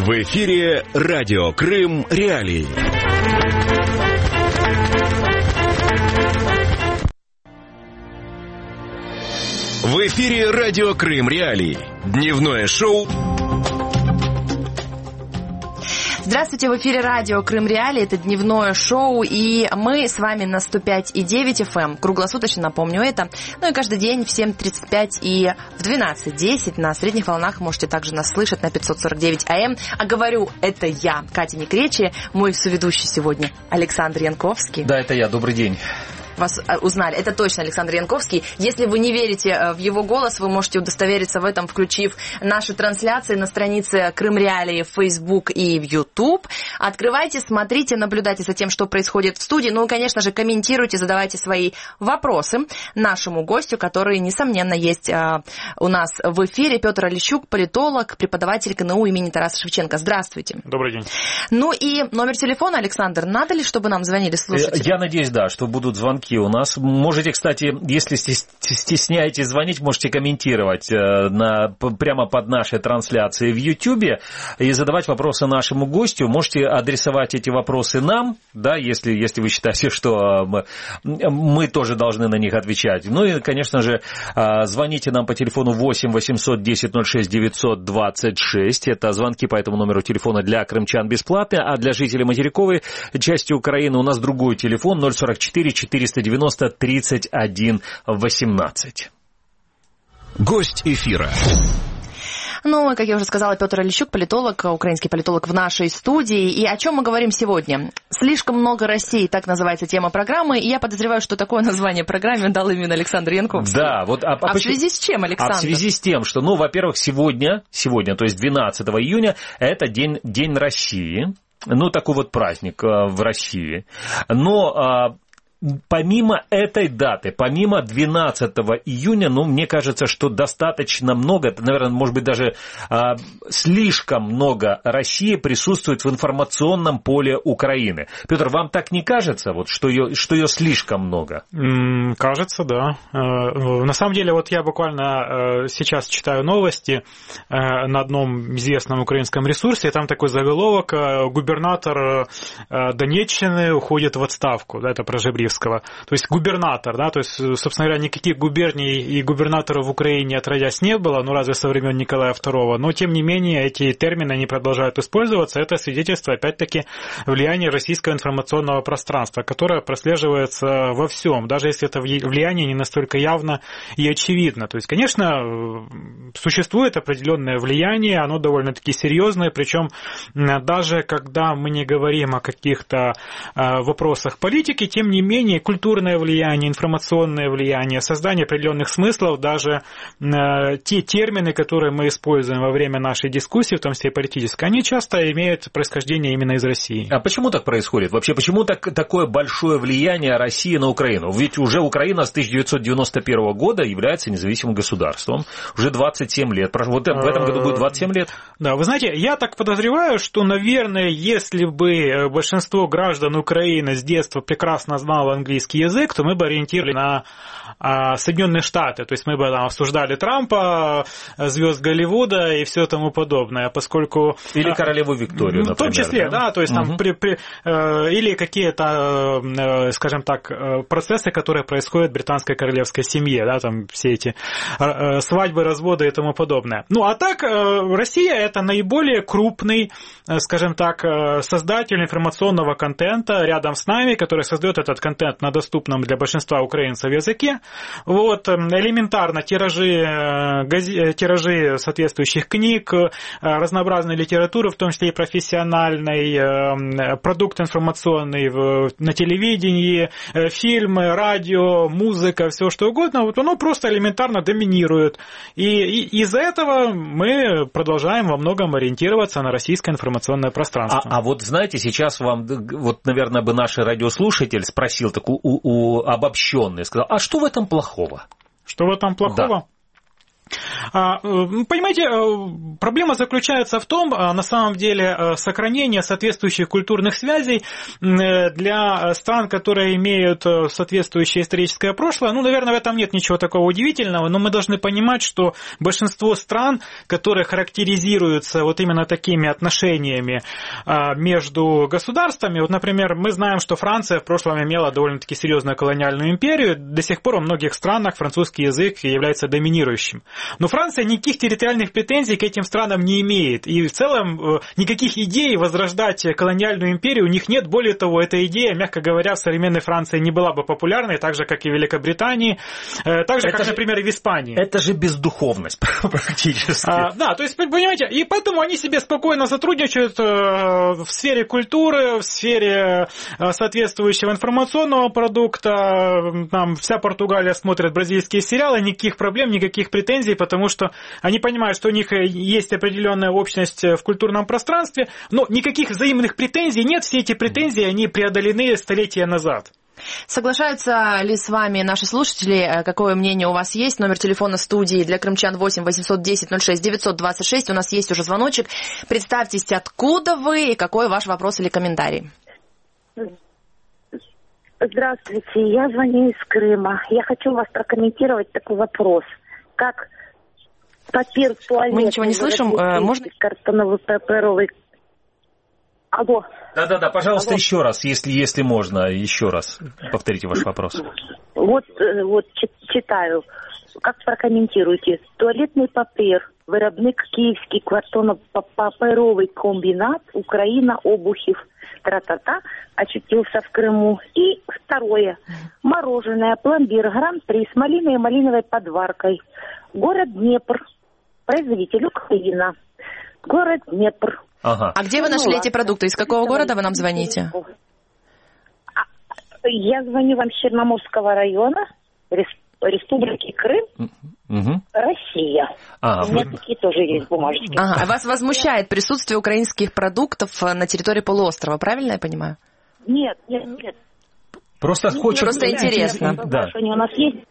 В эфире радио Крым Реалии. В эфире радио Крым Реалии. Дневное шоу. Здравствуйте, в эфире радио Крым Реалии, это дневное шоу, и мы с вами на 105,9 FM, круглосуточно, напомню это, ну и каждый день в 7:35 и в 12:10 на средних волнах можете также нас слышать на 549 АМ, а говорю, это я, Катя Некречи, мой соведущий сегодня Александр Янковский. Да, это я, добрый день. Вас узнали. Это точно Александр Янковский. Если вы не верите в его голос, вы можете удостовериться в этом, включив наши трансляции на странице Крым Реалии в Facebook и в YouTube. Открывайте, смотрите, наблюдайте за тем, что происходит в студии. Ну и, конечно же, комментируйте, задавайте свои вопросы нашему гостю, который, несомненно, есть у нас в эфире. Петр Олещук, политолог, преподаватель КНУ имени Тараса Шевченко. Здравствуйте. Добрый день. Ну и номер телефона, Александр, надо ли, чтобы нам звонили слушатели? Я надеюсь, да, что будут звонки у нас. Можете, кстати, если стесняетесь звонить, можете комментировать прямо под нашей трансляцией в YouTube и задавать вопросы нашему гостю. Можете адресовать эти вопросы нам, да, если вы считаете, что мы тоже должны на них отвечать. Ну и, конечно же, звоните нам по телефону 8 800 10 06 926. Это звонки по этому номеру телефона для крымчан бесплатные, а для жителей материковой части Украины у нас другой телефон 044 490 31 18. Гость эфира. Ну, как я уже сказала, Петр Олещук, политолог, украинский политолог в нашей студии. И о чем мы говорим сегодня? «Слишком много России», так называется тема программы. И я подозреваю, что такое название программе дал именно Александр Янковский. Да, вот. В связи с чем, Александр? В связи с тем, что, во-первых, сегодня, то есть 12 июня, это День России. Ну, такой вот праздник в России. Но помимо этой даты, помимо 12 июня, мне кажется, что достаточно много, наверное, может быть, даже слишком много России присутствует в информационном поле Украины. Петр, вам так не кажется, что ее слишком много? Кажется, да. На самом деле, вот я буквально сейчас читаю новости на одном известном украинском ресурсе, и там такой заголовок: губернатор Донеччины уходит в отставку, да, это про Жебрівського. То есть губернатор, да, то есть, собственно говоря, никаких губерний и губернаторов в Украине отродясь не было, разве со времен Николая II, но тем не менее эти термины не продолжают использоваться. Это свидетельство, опять-таки, влияния российского информационного пространства, которое прослеживается во всем, даже если это влияние не настолько явно и очевидно. То есть, конечно, существует определенное влияние, оно довольно-таки серьезное, причем даже когда мы не говорим о каких-то вопросах политики, тем не менее, культурное влияние, информационное влияние, создание определенных смыслов, даже те термины, которые мы используем во время нашей дискуссии, в том числе и политической, они часто имеют происхождение именно из России. А почему так происходит? Вообще, почему такое большое влияние России на Украину? Ведь уже Украина с 1991 года является независимым государством. Уже 27 лет. Вот в этом году будет 27 лет. Да, вы знаете, я так подозреваю, что, наверное, если бы большинство граждан Украины с детства прекрасно знало английский язык, то мы бы ориентировали на Соединенные Штаты, то есть мы бы там обсуждали Трампа, звезд Голливуда и все тому подобное, поскольку... Или королеву Викторию, например. В том числе, да, то есть там или какие-то, скажем так, процессы, которые происходят в британской королевской семье, да, там все эти свадьбы, разводы и тому подобное. Ну, а так, Россия — это наиболее крупный, скажем так, создатель информационного контента рядом с нами, который создает этот контент на доступном для большинства украинцев языке. Вот, элементарно тиражи соответствующих книг, разнообразной литературы, в том числе и профессиональной, продукт информационный на телевидении, фильмы, радио, музыка, все что угодно, вот оно просто элементарно доминирует. И из-за этого мы продолжаем во многом ориентироваться на российское информационное пространство. А вот знаете, сейчас вам, вот, наверное, бы наш радиослушатель спросил такой обобщенный, сказал, а что в этом плохого? Что в этом плохого? Да. Понимаете, проблема заключается в том, на самом деле, сохранение соответствующих культурных связей для стран, которые имеют соответствующее историческое прошлое. Наверное, в этом нет ничего такого удивительного, но мы должны понимать, что большинство стран, которые характеризуются вот именно такими отношениями между государствами, вот, например, мы знаем, что Франция в прошлом имела довольно-таки серьезную колониальную империю, до сих пор во многих странах французский язык является доминирующим. Но Франция никаких территориальных претензий к этим странам не имеет. И в целом никаких идей возрождать колониальную империю у них нет. Более того, эта идея, мягко говоря, в современной Франции не была бы популярной, так же, как и в Великобритании, так же, как, например, и в Испании. Это же бездуховность практически. Да, то есть, понимаете, и поэтому они себе спокойно сотрудничают в сфере культуры, в сфере соответствующего информационного продукта. Там вся Португалия смотрит бразильские сериалы, никаких проблем, никаких претензий, потому что они понимают, что у них есть определенная общность в культурном пространстве, но никаких взаимных претензий нет, все эти претензии, они преодолены столетия назад. Соглашаются ли с вами наши слушатели? Какое мнение у вас есть? Номер телефона студии для крымчан 8 810 06 926. У нас есть уже звоночек. Представьтесь, откуда вы и какой ваш вопрос или комментарий. Здравствуйте, я звоню из Крыма. Я хочу вас прокомментировать такой вопрос. Как папир туалетный... Мы ничего не слышим. Можно... Картоновый, паперовый... Алло. Да, пожалуйста, алло. Еще раз, если можно, еще раз повторите ваш вопрос. Вот читаю. Как прокомментируете? Туалетный папір, виробник Київський картонно-паперовый комбинат, Украина, Обухів, тра-та-та, очутился в Крыму. И второе. Мороженое, пломбир, гран-при с малиной и малиновой подваркой. Город Днепр. Производитель Украина. Город Днепр. Ага. А где вы нашли эти продукты? Из какого города вы нам звоните? Я звоню вам с Черноморского района, Республики Крым, Россия. У меня такие тоже есть бумажки. А вас возмущает присутствие украинских продуктов на территории полуострова, правильно я понимаю? Нет. Просто интересно. Да. Что у нас есть?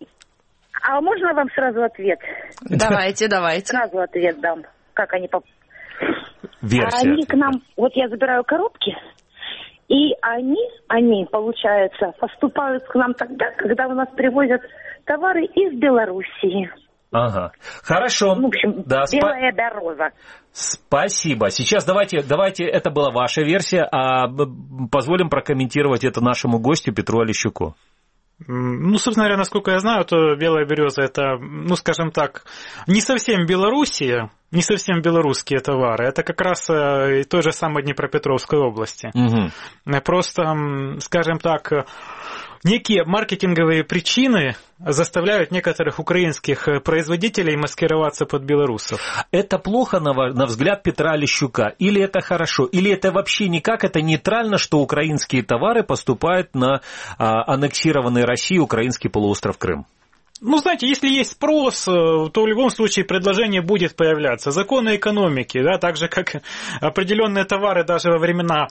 А можно вам сразу ответ? Давайте. Сразу ответ дам. Как они Версия. Они к нам, вот я забираю коробки, и они, получается, поступают к нам тогда, когда у нас привозят товары из Белоруссии. Ага. Хорошо. В общем, да, белая дорога. Спасибо. Сейчас давайте, это была ваша версия, а позволим прокомментировать это нашему гостю Петру Олещуку. Собственно говоря, насколько я знаю, то белая береза это, скажем так, не совсем Белоруссия, не совсем белорусские товары. Это как раз и той же самой Днепропетровской области. Угу. Просто, скажем так, некие маркетинговые причины заставляют некоторых украинских производителей маскироваться под белорусов. Это плохо, на взгляд Петра Олещука? Или это хорошо? Или это вообще никак? Это нейтрально, что украинские товары поступают на аннексированный Россией украинский полуостров Крым? Знаете, если есть спрос, то в любом случае предложение будет появляться. Законы экономики, да, так же, как определенные товары даже во времена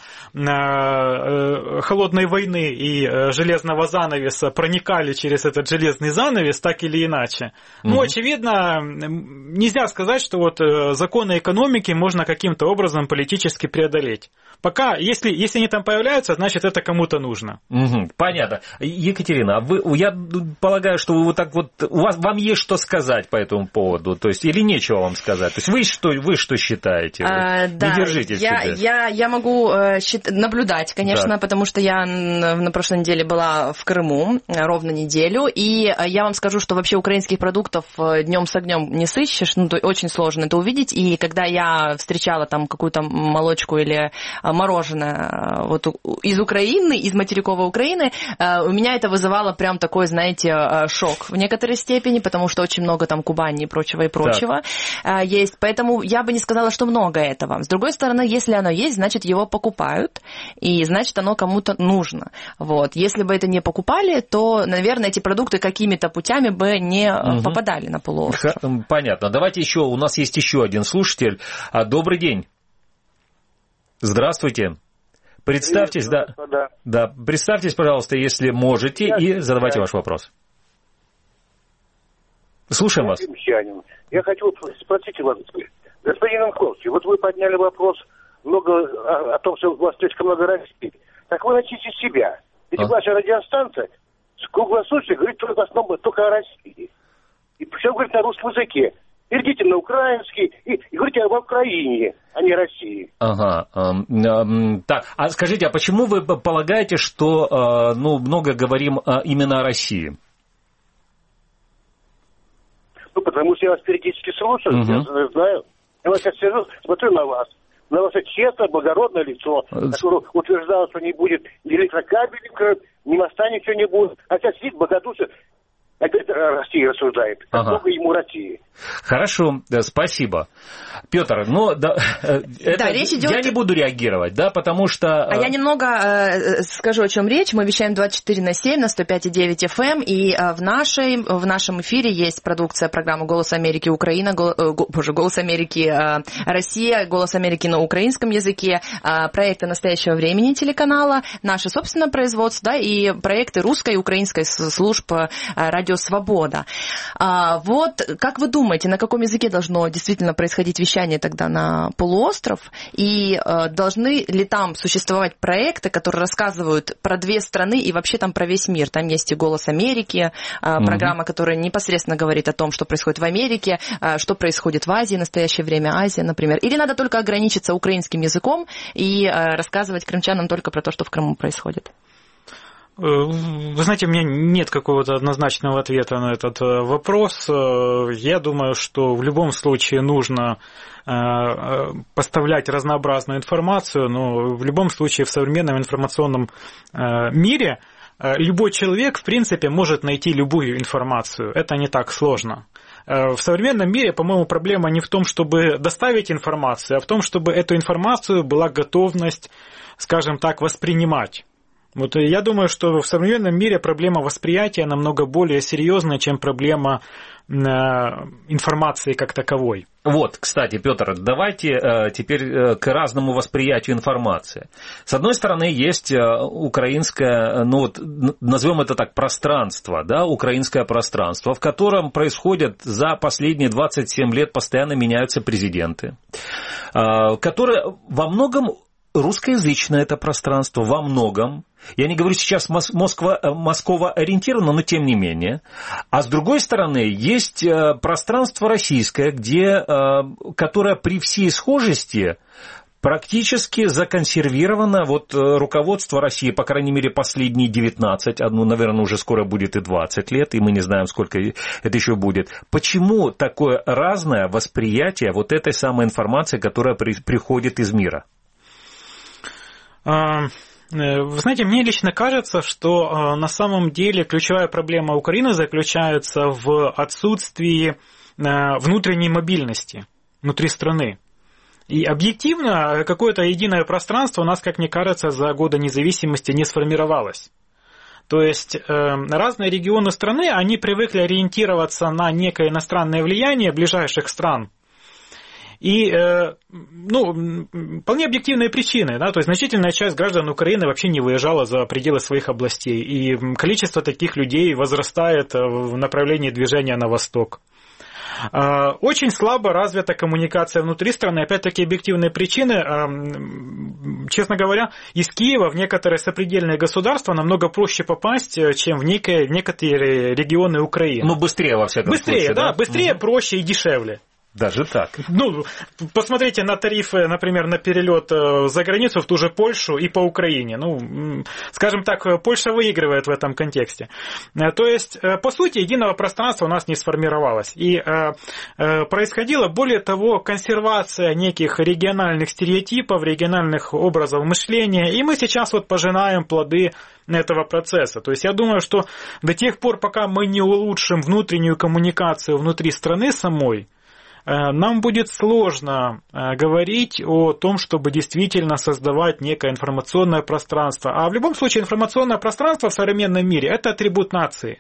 холодной войны и железного занавеса проникали через этот железный занавес, так или иначе. Очевидно, нельзя сказать, что вот законы экономики можно каким-то образом политически преодолеть. Пока, если они там появляются, значит, это кому-то нужно. Понятно. Екатерина, я полагаю, что вы вот так вот, вам есть что сказать по этому поводу, то есть, или нечего вам сказать? То есть, вы что считаете? Да, не держитесь себе. Я могу наблюдать, конечно, потому что я на прошлой неделе была в Крыму ровно неделю, и я вам скажу, что вообще украинских продуктов днем с огнем не сыщешь, то очень сложно это увидеть, и когда я встречала там какую-то молочку или мороженое вот из Украины, из материковой Украины, у меня это вызывало прям такой, знаете, шок в некоторой степени, потому что очень много там Кубани и прочего есть. Поэтому я бы не сказала, что много этого. С другой стороны, если оно есть, значит, его покупают, и значит, оно кому-то нужно. Вот. Если бы это не покупали, то, наверное, эти продукты какими-то путями бы не попадали на полуостров. Понятно. Давайте еще, у нас есть еще один слушатель. Добрый день. Здравствуйте. Представьтесь, да, представьтесь, пожалуйста, если можете, и задавайте ваш вопрос. Слушаем вас. Я хочу спросить вас, господин Янковский, вот вы подняли вопрос о том, что у вас слишком много России. Так вы начните с себя. Ведь ваша радиостанция круглосуточно говорит только в основном только о России. И все говорит на русском языке. Перейдите на украинский и говорите об Украине, а не России. Ага. Так, а скажите, а почему вы полагаете, что много говорим именно о России? Ну, потому что я вас периодически слушаю, я знаю. Я вот сейчас сижу, смотрю на ваше честное, благородное лицо, которое утверждало, что не будет ни электрокабеля, ни моста, ничего не будет. А сейчас сидит богодуша, опять о России рассуждает. Как много ему России. Хорошо, спасибо. Петр, речь идет... я не буду реагировать, да, потому что... А я немного скажу, о чем речь. Мы вещаем 24/7 на 105,9 FM, и в нашем эфире есть продукция программы «Голос Америки Украина», «Голос Америки Россия», «Голос Америки» на украинском языке, проекты настоящего времени телеканала, наше собственное производство, да, и проекты русской и украинской служб «Радио Свобода». Вот, как вы думаете, на каком языке должно действительно происходить вещание тогда на полуостров? И должны ли там существовать проекты, которые рассказывают про две страны и вообще там про весь мир? Там есть и «Голос Америки», программа, которая непосредственно говорит о том, что происходит в Америке, что происходит в Азии, в настоящее время Азия, например. Или надо только ограничиться украинским языком и рассказывать крымчанам только про то, что в Крыму происходит? Вы знаете, у меня нет какого-то однозначного ответа на этот вопрос. Я думаю, что в любом случае нужно поставлять разнообразную информацию, но в любом случае в современном информационном мире любой человек, в принципе, может найти любую информацию. Это не так сложно. В современном мире, по-моему, проблема не в том, чтобы доставить информацию, а в том, чтобы эту информацию была готовность, скажем так, воспринимать. Вот я думаю, что в современном мире проблема восприятия намного более серьезная, чем проблема информации как таковой. Вот, кстати, Петр, давайте теперь к разному восприятию информации. С одной стороны, есть украинское, назовем это так, пространство, да, украинское пространство, в котором происходят за последние 27 лет постоянно меняются президенты, которые во многом русскоязычное это пространство, во многом. Я не говорю сейчас Москва ориентировано, но тем не менее. А с другой стороны, есть пространство российское, которое при всей схожести практически законсервировано руководство России, по крайней мере, последние 19, наверное, уже скоро будет и 20 лет, и мы не знаем, сколько это еще будет. Почему такое разное восприятие этой самой информации, которая приходит из мира? Вы знаете, мне лично кажется, что на самом деле ключевая проблема Украины заключается в отсутствии внутренней мобильности внутри страны. И объективно какое-то единое пространство у нас, как мне кажется, за годы независимости не сформировалось. То есть разные регионы страны, они привыкли ориентироваться на некое иностранное влияние ближайших стран. И, вполне объективные причины, да, то есть значительная часть граждан Украины вообще не выезжала за пределы своих областей, и количество таких людей возрастает в направлении движения на восток. Очень слабо развита коммуникация внутри страны, опять-таки объективные причины, честно говоря, из Киева в некоторые сопредельные государства намного проще попасть, чем в некоторые регионы Украины. Быстрее, во всяком случае. Да, быстрее, проще и дешевле. Даже так? Посмотрите на тарифы, например, на перелет за границу в ту же Польшу и по Украине. Скажем так, Польша выигрывает в этом контексте. То есть, по сути, единого пространства у нас не сформировалось. И происходила, более того, консервация неких региональных стереотипов, региональных образов мышления. И мы сейчас пожинаем плоды этого процесса. То есть, я думаю, что до тех пор, пока мы не улучшим внутреннюю коммуникацию внутри страны самой, нам будет сложно говорить о том, чтобы действительно создавать некое информационное пространство. А в любом случае информационное пространство в современном мире – это атрибут нации.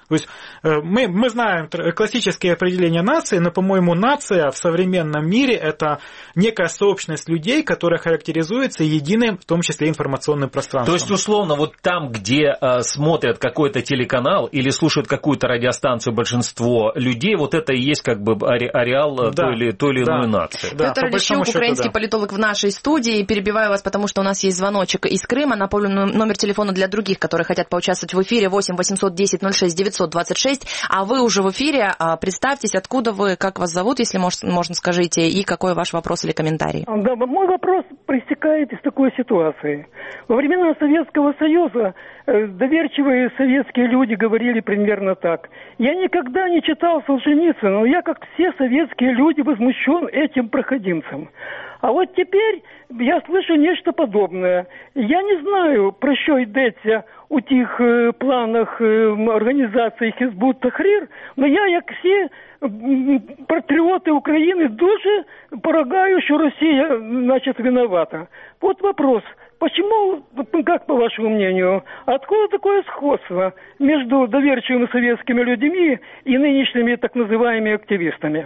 То есть мы знаем классические определения нации, но, по-моему, нация в современном мире – это некая сообщность людей, которая характеризуется единым, в том числе, информационным пространством. То есть, условно, вот там, где смотрят какой-то телеканал или слушают какую-то радиостанцию большинство людей, вот это и есть как бы ареал той или иной нации. Да, Петр Лещук, украинский политолог в нашей студии. Перебиваю вас, потому что у нас есть звоночек из Крыма. Напомню, номер телефона для других, которые хотят поучаствовать в эфире, 8 810 06 926. А вы уже в эфире. Представьтесь, откуда вы, как вас зовут, если можно, скажите, и какой ваш вопрос или комментарий. Да, мой вопрос проистекает из такой ситуации. Во времена Советского Союза доверчивые советские люди говорили примерно так. Я никогда не читал Солженицына, но я, как все советские люди, возмущен этим проходимцем. А вот теперь я слышу нечто подобное. Я не знаю, про що йдеться у тих планах організації Хізбут Тахрір, но я, як всі патріоти України, дуже полагаю, що Росія, значит, виновата. Вот вопрос. Почему, как по вашему мнению, откуда такое сходство между доверчивыми советскими людьми и нынешними так называемыми активистами?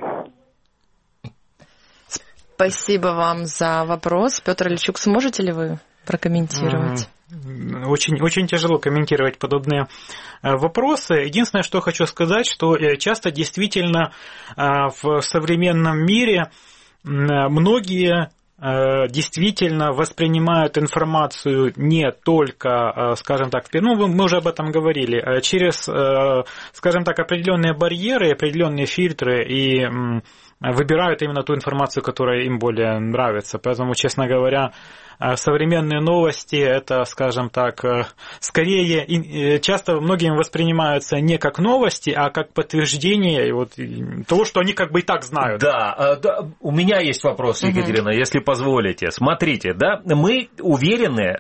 Спасибо вам за вопрос. Петр Лещук, сможете ли вы прокомментировать? Очень, очень тяжело комментировать подобные вопросы. Единственное, что хочу сказать, что часто действительно в современном мире многие действительно воспринимают информацию не только, скажем так, мы уже об этом говорили, через, скажем так, определенные барьеры, определенные фильтры и выбирают именно ту информацию, которая им более нравится. Поэтому, честно говоря, современные новости, это, скажем так, скорее, часто многими воспринимаются не как новости, а как подтверждение того, что они как бы и так знают. Да, у меня есть вопрос, Екатерина, если позволите. Смотрите, да, мы уверены,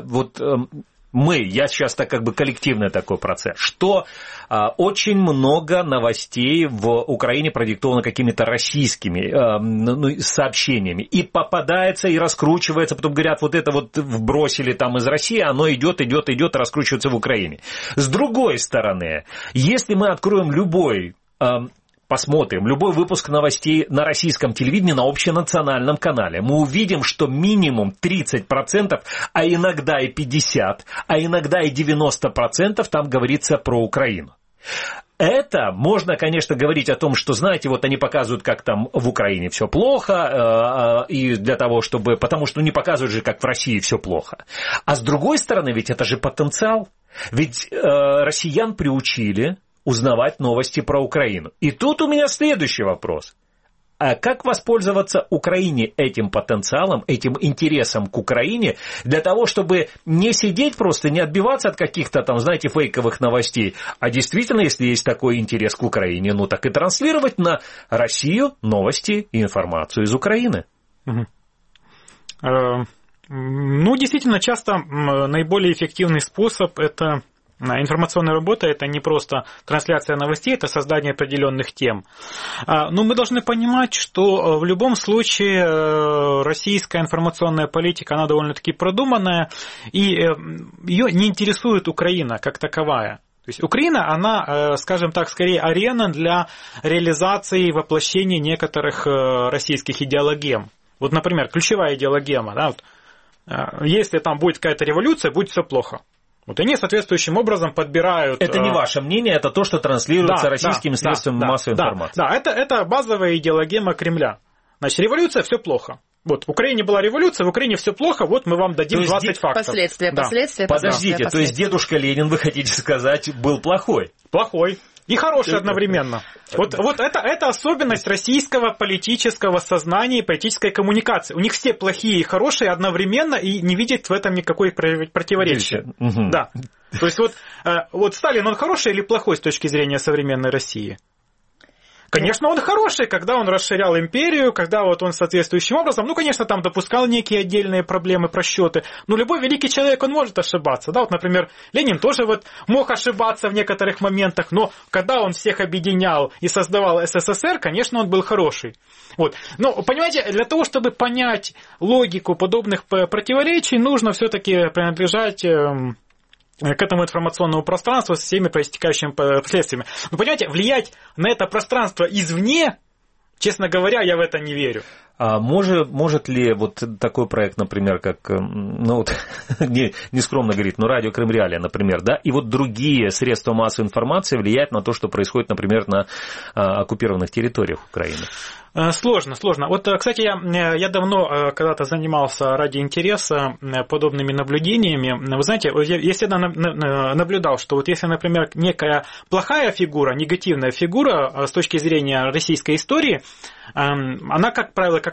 я сейчас так как бы коллективный такой процесс, что очень много новостей в Украине продиктовано какими-то российскими сообщениями. И попадается, и раскручивается, потом говорят, вот это вот вбросили там из России, оно идет, раскручивается в Украине. С другой стороны, если мы откроем посмотрим любой выпуск новостей на российском телевидении, на общенациональном канале, мы увидим, что минимум 30%, а иногда и 50%, а иногда и 90% там говорится про Украину. Это можно, конечно, говорить о том, что, знаете, вот они показывают, как там в Украине все плохо, и для того, потому что не показывают же, как в России все плохо. А с другой стороны, ведь это же потенциал. Ведь россиян приучили узнавать новости про Украину. И тут у меня следующий вопрос. А как воспользоваться Украине этим потенциалом, этим интересом к Украине, для того, чтобы не сидеть просто, не отбиваться от каких-то там, знаете, фейковых новостей, а действительно, если есть такой интерес к Украине, так и транслировать на Россию новости и информацию из Украины? Действительно, часто наиболее эффективный способ – это информационная работа, это не просто трансляция новостей, это создание определенных тем. Но мы должны понимать, что в любом случае российская информационная политика, она довольно-таки продуманная, и ее не интересует Украина как таковая. То есть Украина, она, скажем так, скорее арена для реализации и воплощения некоторых российских идеологем. Вот, например, ключевая идеологема, да, если там будет какая-то революция, будет все плохо. Они соответствующим образом подбирают... Это не ваше мнение, это то, что транслируется российскими средствами массовой информации. Да, это базовая идеологема Кремля. Значит, революция, все плохо. В Украине была революция, в Украине все плохо, мы вам дадим 20 фактов. Последствия. Подождите, то есть дедушка Ленин, вы хотите сказать, был плохой? Плохой. И хороший одновременно. Вот это особенность российского политического сознания и политической коммуникации. У них все плохие и хорошие одновременно и не видят в этом никакой противоречия. Да. То есть вот Сталин, он хороший или плохой с точки зрения современной России? Конечно, он хороший, когда он расширял империю, когда он соответствующим образом, конечно, там допускал некие отдельные проблемы, просчеты, но любой великий человек, он может ошибаться, да, например, Ленин тоже мог ошибаться в некоторых моментах, но когда он всех объединял и создавал СССР, конечно, он был хороший. Но, понимаете, для того, чтобы понять логику подобных противоречий, нужно все-таки принадлежать к этому информационному пространству с всеми проистекающими последствиями. Но, понимаете, влиять на это пространство извне, честно говоря, я в это не верю. А может ли вот такой проект, например, как, ну вот, не скромно говорит, но радио Крым Реалии, например, да, и вот другие средства массовой информации влиять на то, что происходит, например, на оккупированных территориях Украины? Сложно. Вот, кстати, я давно когда-то занимался ради интереса подобными наблюдениями. Вы знаете, я всегда наблюдал, что вот если, например, некая плохая фигура, негативная фигура с точки зрения российской истории, она, как правило,